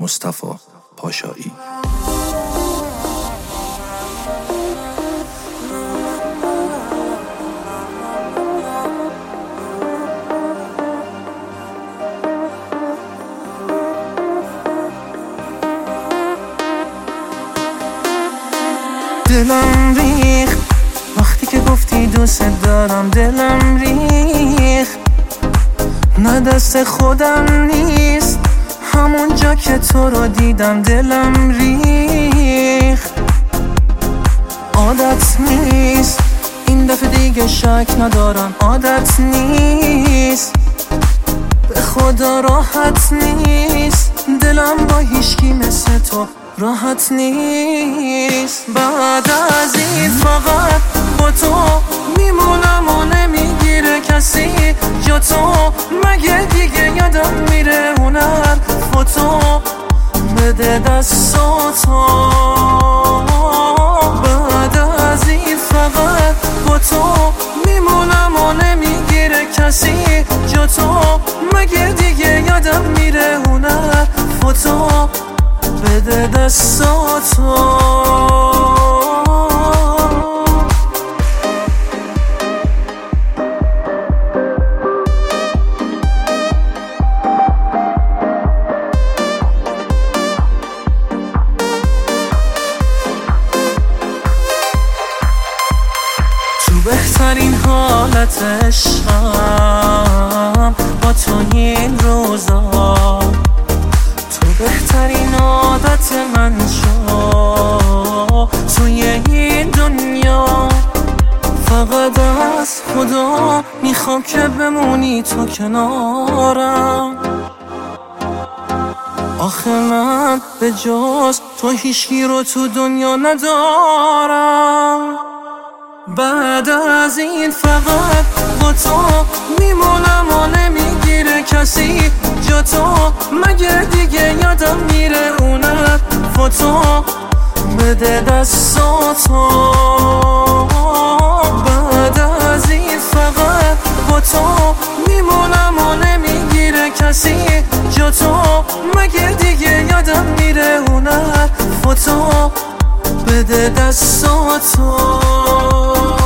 مصطفی پاشایی. دلم ریخت وقتی که گفتی دوست دارم، دلم ریخت نه دست خودم نیست، همون جا که تو رو دیدم دلم ریخت. عادت نیست این دفعه دیگه شک ندارم، عادت نیست به خدا راحت نیست، دلم با هیچکی مثل تو راحت نیست. بعد از این فقط با تو میمونم و نمیگیره کسی جا تو، مگه دیگه یادم میره هنر فوتو بده دستاتو. بعد از این فقط با تو میمونم و نمیگیره کسی جا تو، مگه دیگه یادم میره هنر فوتو بده دستاتو. تو بهترین حالت عشقم با تو این روزا، تو بهترین عادت من شو توی این دنیا. فقط از خدا میخوام که بمونی تو کنارم، آخه من به جز تو هیچکی رو تو دنیا ندارم. بعد از این فقط با تو میمونم و نمیگیره کسی جا تو، مگه دیگه یادم میره اونم فوتو بده دستاتو. بعد از این فقط با تو میمونم و نمیگیره کسی جا تو، مگه دیگه یادم میره اونم فوتو بده دستاتو.